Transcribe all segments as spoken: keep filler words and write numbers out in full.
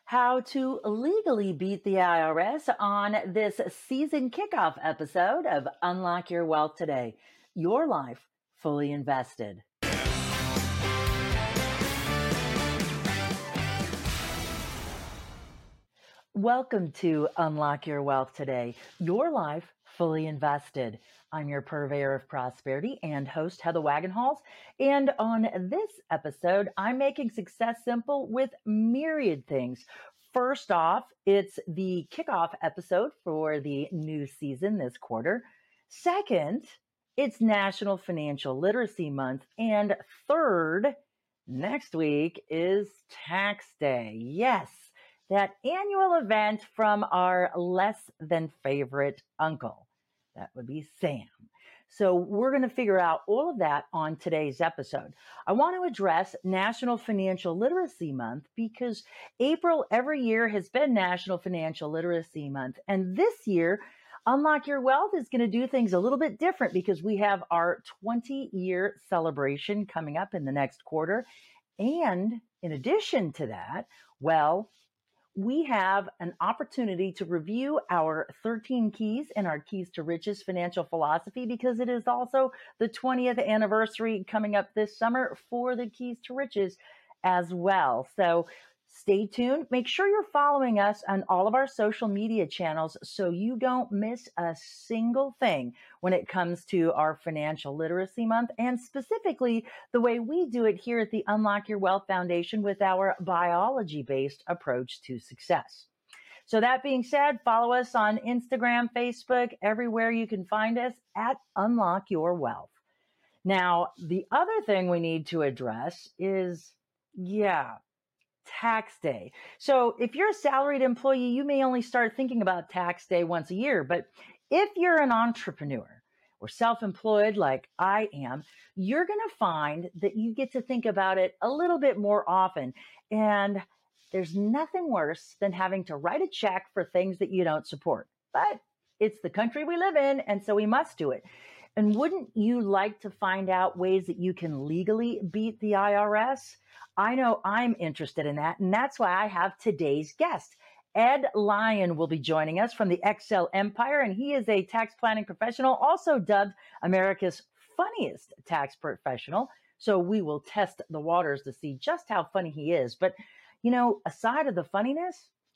how to legally beat the I R S on this season kickoff episode of Unlock Your Wealth Today. Your life fully invested. Welcome to Unlock Your Wealth Today. Your life fully invested. I'm your purveyor of prosperity and host, Heather Wagenhals. And on this episode, I'm making success simple with myriad things. First off, it's the kickoff episode for the new season this quarter. Second, it's National Financial Literacy Month. And third, next week is Tax Day. Yes, that annual event from our less than favorite uncle. That would be Sam. So we're going to figure out all of that on today's episode. I want to address National Financial Literacy Month because April every year has been National Financial Literacy Month. And this year, Unlock Your Wealth is going to do things a little bit different because we have our twenty-year celebration coming up in the next quarter. And in addition to that, well, we have an opportunity to review our thirteen keys and our keys to riches financial philosophy because it is also the twentieth anniversary coming up this summer for the keys to riches as well. So stay tuned. Make sure you're following us on all of our social media channels so you don't miss a single thing when it comes to our Financial Literacy Month and specifically the way we do it here at the Unlock Your Wealth Foundation with our biology-based approach to success. So that being said, follow us on Instagram, Facebook, everywhere you can find us at Unlock Your Wealth. Now, the other thing we need to address is, yeah, tax day. So if you're a salaried employee, you may only start thinking about tax day once a year. But if you're an entrepreneur or self-employed like I am, you're going to find that you get to think about it a little bit more often. And there's nothing worse than having to write a check for things that you don't support. But it's the country we live in, and so we must do it. And wouldn't you like to find out ways that you can legally beat the I R S? I know I'm interested in that, and that's why I have today's guest. Ed Lyon will be joining us from the Excel Empire, and he is a tax planning professional, also dubbed America's funniest tax professional. So we will test the waters to see just how funny he is. But, you know, aside of the funniness,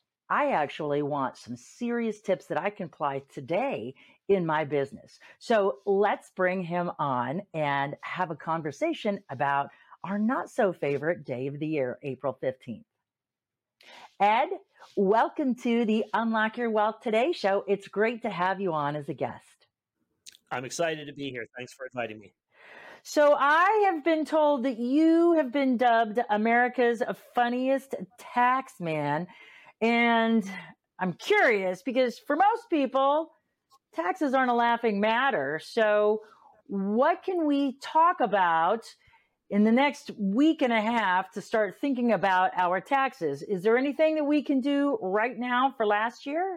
I actually want some serious tips that I can apply today in my business. So let's bring him on and have a conversation about our not so favorite day of the year, April fifteenth. Ed, welcome to the Unlock Your Wealth Today show. It's great to have you on as a guest. I'm excited to be here. Thanks for inviting me. So I have been told that you have been dubbed America's funniest tax man. And I'm curious because for most people, taxes aren't a laughing matter. So what can we talk about in the next week and a half to start thinking about our taxes? Is there anything that we can do right now for last year?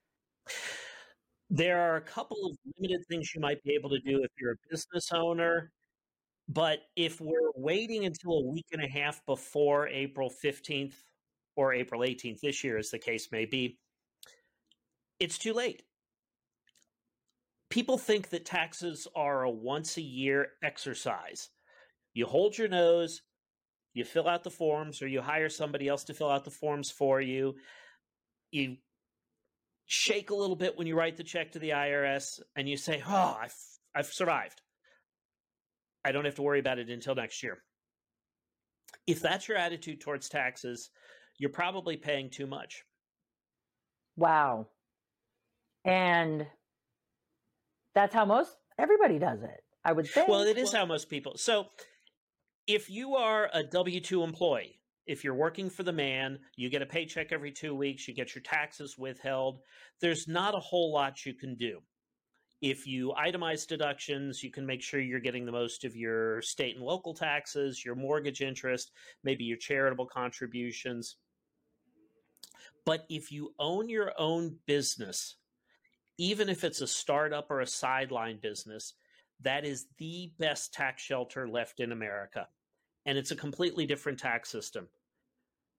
There are a couple of limited things you might be able to do if you're a business owner. But if we're waiting until a week and a half before April fifteenth or April eighteenth this year, as the case may be, it's too late. People think that taxes are a once a year exercise. You hold your nose, you fill out the forms, or you hire somebody else to fill out the forms for you. You shake a little bit when you write the check to the I R S, and you say, oh, I've, I've survived. I don't have to worry about it until next year. If that's your attitude towards taxes, you're probably paying too much. Wow. And that's how most everybody does it, I would think. Well, it is how most people. So if you are a W two employee, if you're working for the man, you get a paycheck every two weeks, you get your taxes withheld, there's not a whole lot you can do. If you itemize deductions, you can make sure you're getting the most of your state and local taxes, your mortgage interest, maybe your charitable contributions. But if you own your own business, even if it's a startup or a sideline business, that is the best tax shelter left in America. And it's a completely different tax system.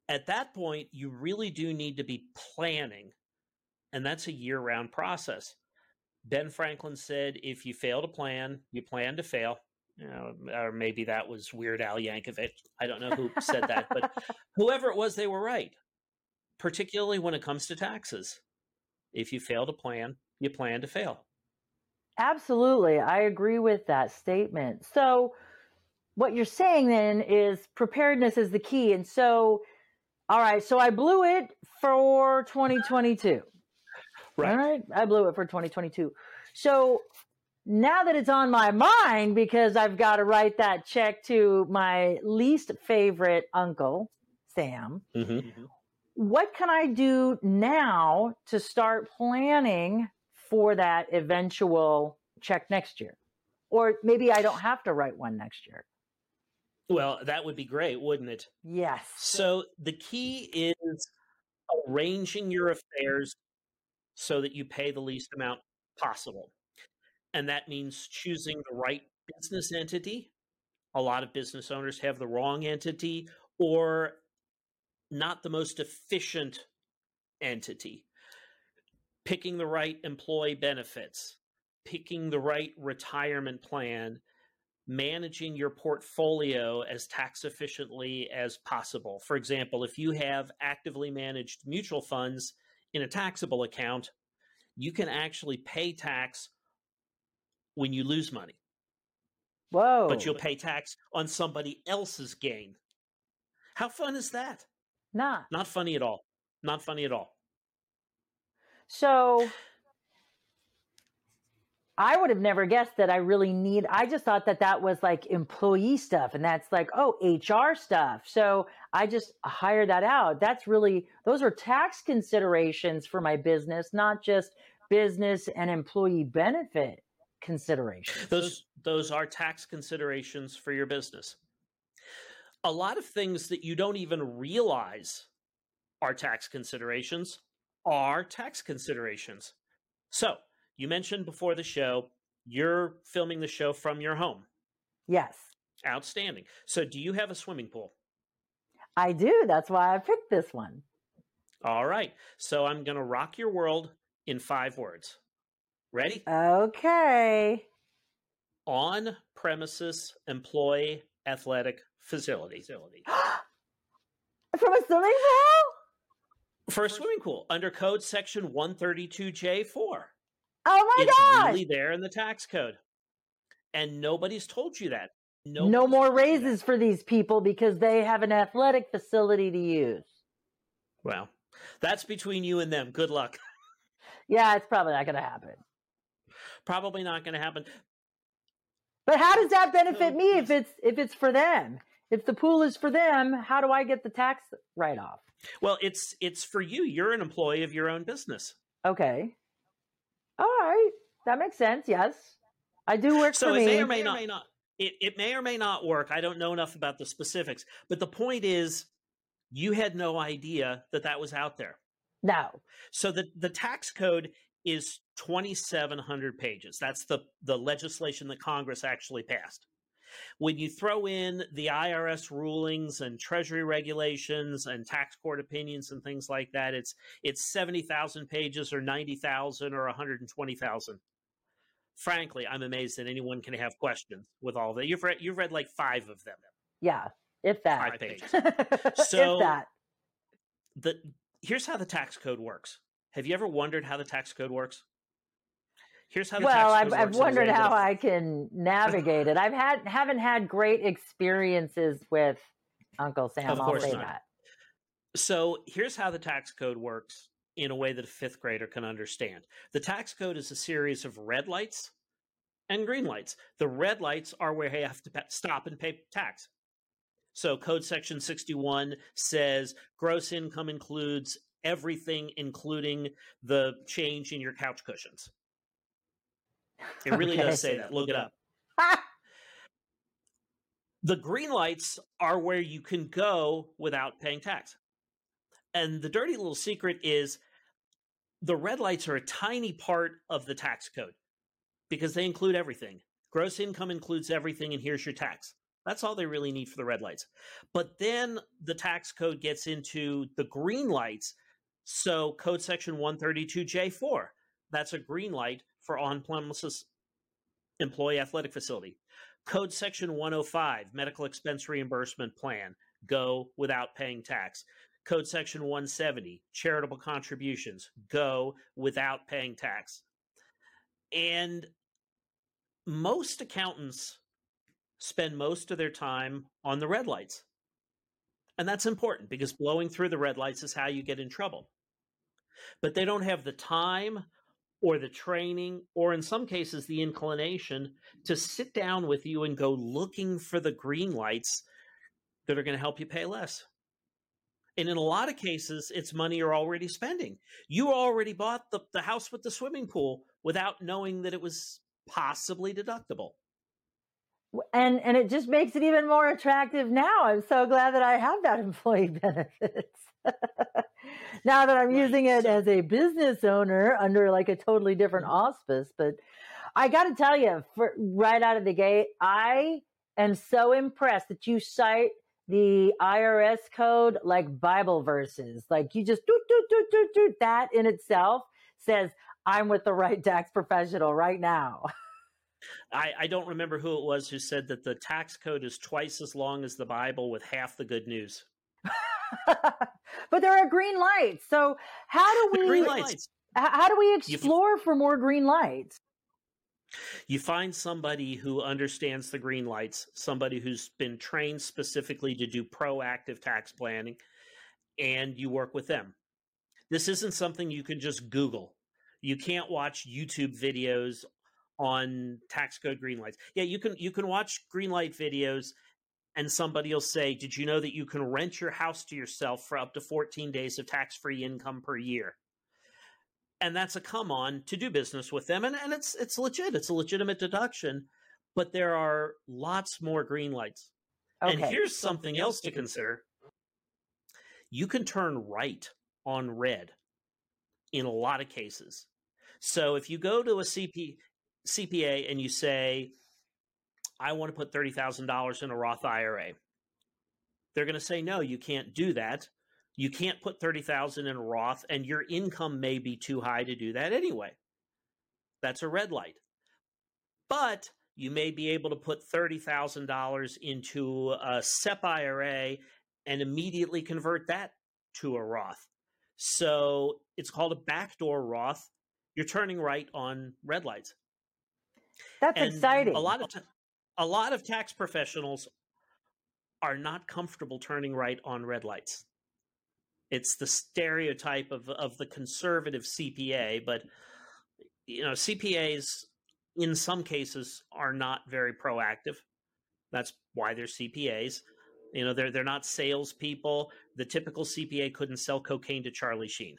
At that point, you really do need to be planning, and that's a year-round process. Ben Franklin said, if you fail to plan, you plan to fail. You know, or maybe that was Weird Al Yankovic. I don't know who said that, but whoever it was, they were right, particularly when it comes to taxes. If you fail to plan, you plan to fail. Absolutely. I agree with that statement. So what you're saying then is preparedness is the key. And so, all right, so I blew it for twenty twenty-two. Right. All right, I blew it for twenty twenty-two. So now that it's on my mind, because I've got to write that check to my least favorite uncle, Sam, Mm-hmm. what can I do now to start planning for that eventual check next year? Or maybe I don't have to write one next year. Well, that would be great, wouldn't it? Yes. So the key is arranging your affairs so that you pay the least amount possible. And that means choosing the right business entity. A lot of business owners have the wrong entity or not the most efficient entity. Picking the right employee benefits, picking the right retirement plan, managing your portfolio as tax efficiently as possible. For example, if you have actively managed mutual funds in a taxable account, you can actually pay tax when you lose money. Whoa. But you'll pay tax on somebody else's gain. How fun is that? Not. Not funny at all. Not funny at all. So I would have never guessed that I really need, I just thought that that was like employee stuff and that's like, oh, H R stuff. So I just hire that out. That's really, those are tax considerations for my business, not just business and employee benefit considerations. Those, those are tax considerations for your business. A lot of things that you don't even realize are tax considerations are tax considerations. So, you mentioned before the show, you're filming the show from your home. Yes. Outstanding. So do you have a swimming pool? I do. That's why I picked this one. All right. So I'm going to rock your world in five words. Ready? Okay. On-premises employee athletic facility. From a swimming pool? For a swimming pool, under code section one thirty-two J four. Oh my it's gosh. It's really there in the tax code. And nobody's told you that. Nobody's no more raises for these people because they have an athletic facility to use. Well, that's between you and them. Good luck. Yeah, it's probably not going to happen. Probably not going to happen. But how does that benefit me if it's if it's for them? If the pool is for them, how do I get the tax write-off? Well, it's it's for you. You're an employee of your own business. Okay. All right. That makes sense. Yes. I do work so for me. So it may or may not, may not it, it may or may not work. I don't know enough about the specifics. But the point is, you had no idea that that was out there. No. So the, the tax code is twenty-seven hundred pages. That's the, the legislation that Congress actually passed. When you throw in the I R S rulings and Treasury regulations and tax court opinions and things like that, it's it's seventy thousand pages or ninety thousand or one hundred twenty thousand. Frankly, I'm amazed that anyone can have questions with all of that. You've read, you've read like five of them. Yeah, if that. Five pages. So if that. The, here's how the tax code works. Have you ever wondered how the tax code works? Here's how the well, tax code I've, works. I've wondered how I can navigate it. I've had haven't had great experiences with Uncle Sam. Of course I'll say not. that. So here's how the tax code works in a way that a fifth grader can understand. The tax code is a series of red lights and green lights. The red lights are where you have to stop and pay tax. So code section sixty-one says gross income includes everything, including the change in your couch cushions. It really Okay. does say that. Look it up. The green lights are where you can go without paying tax. And the dirty little secret is the red lights are a tiny part of the tax code because they include everything. Gross income includes everything, and here's your tax. That's all they really need for the red lights. But then the tax code gets into the green lights. So code section one thirty-two J four, that's a green light for on-premises employee athletic facility. Code section one oh five, medical expense reimbursement plan, go without paying tax. Code section one seventy, charitable contributions, go without paying tax. And most accountants spend most of their time on the red lights. And that's important because blowing through the red lights is how you get in trouble. But they don't have the time or the training, or in some cases, the inclination to sit down with you and go looking for the green lights that are going to help you pay less. And in a lot of cases, it's money you're already spending. You already bought the, the house with the swimming pool without knowing that it was possibly deductible. And and it just makes it even more attractive now. I'm so glad that I have that employee benefits. Now that I'm right. using it so, as a business owner under like a totally different mm-hmm. auspice. But I got to tell you, for, right out of the gate, I am so impressed that you cite the I R S code like Bible verses. Like you just do, do, do, do, do. That in itself says, I'm with the right tax professional right now. I, I don't remember who it was who said that the tax code is twice as long as the Bible with half the good news. But there are green lights. So how do we green lights. How do we explore you, for more green lights? You find somebody who understands the green lights, somebody who's been trained specifically to do proactive tax planning, and you work with them. This isn't something you can just Google. You can't watch YouTube videos on tax code green lights. Yeah, you can you can watch green light videos and somebody will say, did you know that you can rent your house to yourself for up to fourteen days of tax-free income per year? And that's a come on to do business with them. And, and it's it's legit. It's a legitimate deduction. But there are lots more green lights. Okay. And here's something else to consider. You can turn right on red in a lot of cases. So if you go to a C P, C P A and you say, I want to put thirty thousand dollars in a Roth I R A, they're going to say, no, you can't do that. You can't put thirty thousand dollars in a Roth, and your income may be too high to do that anyway. That's a red light. But you may be able to put thirty thousand dollars into a S E P I R A and immediately convert that to a Roth. So it's called a backdoor Roth. You're turning right on red lights. That's and exciting. A lot of t- a lot of tax professionals are not comfortable turning right on red lights. It's the stereotype of of the conservative C P A, but you know, C P As in some cases are not very proactive. That's why they're C P As. You know, they're they're not salespeople. The typical C P A couldn't sell cocaine to Charlie Sheen.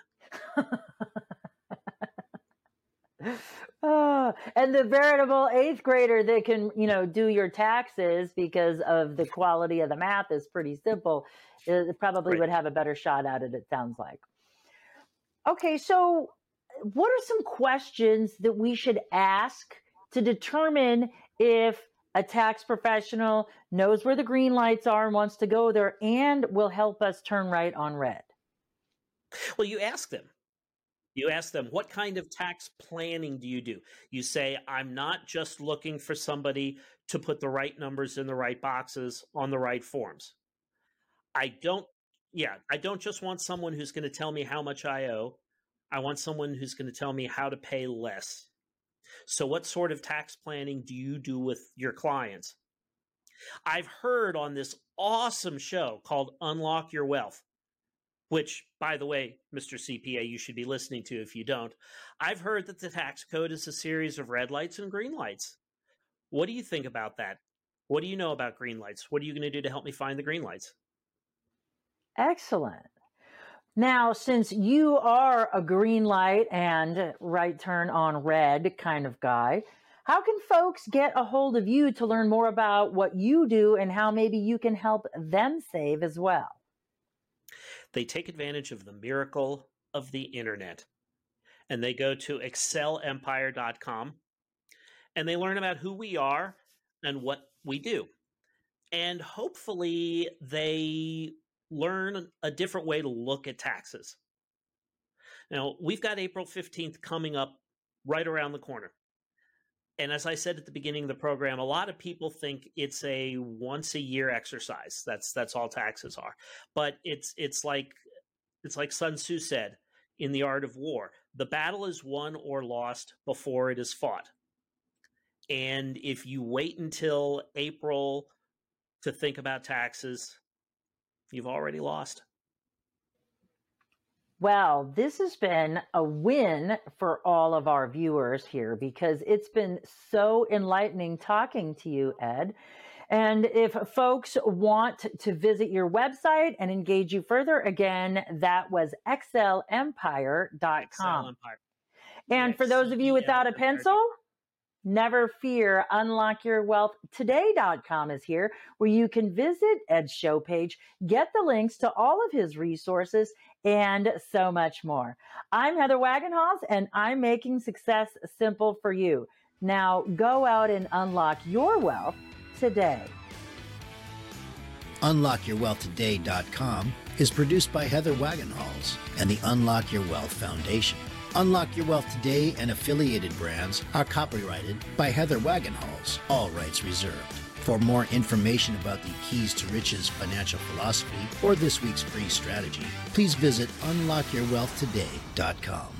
Oh, and the veritable eighth grader that can, you know, do your taxes because of the quality of the math is pretty simple. It probably right. would have a better shot at it, it sounds like. Okay, so what are some questions that we should ask to determine if a tax professional knows where the green lights are and wants to go there and will help us turn right on red? Well, you ask them. You ask them, what kind of tax planning do you do? You say, I'm not just looking for somebody to put the right numbers in the right boxes on the right forms. I don't, yeah, I don't just want someone who's going to tell me how much I owe. I want someone who's going to tell me how to pay less. So what sort of tax planning do you do with your clients? I've heard on this awesome show called Unlock Your Wealth, which, by the way, Mister C P A, you should be listening to if you don't. I've heard that the tax code is a series of red lights and green lights. What do you think about that? What do you know about green lights? What are you going to do to help me find the green lights? Excellent. Now, since you are a green light and right turn on red kind of guy, how can folks get a hold of you to learn more about what you do and how maybe you can help them save as well? They take advantage of the miracle of the internet, and they go to excel empire dot com and they learn about who we are and what we do. and hopefully they learn a different way to look at taxes. Now, we've got April fifteenth coming up right around the corner. And as I said at the beginning of the program, a lot of people think it's a once a year exercise. That's that's all taxes are. But it's it's like it's like Sun Tzu said in The Art of War. The battle is won or lost before it is fought. And if you wait until April to think about taxes, you've already lost. Well, this has been a win for all of our viewers here because it's been so enlightening talking to you, Ed. And if folks want to visit your website and engage you further, again, that was X L Empire dot com. Empire. And for those of you without a pencil, never fear, unlock your wealth today dot com is here, where you can visit Ed's show page, get the links to all of his resources, and so much more. I'm Heather Wagenhals, and I'm making success simple for you. Now go out and unlock your wealth today. unlock your wealth today dot com is produced by Heather Wagenhals and the Unlock Your Wealth Foundation. Unlock Your Wealth Today and affiliated brands are copyrighted by Heather Wagenhals, all rights reserved. For more information about the Keys to Riches financial philosophy or this week's free strategy, please visit unlock your wealth today dot com.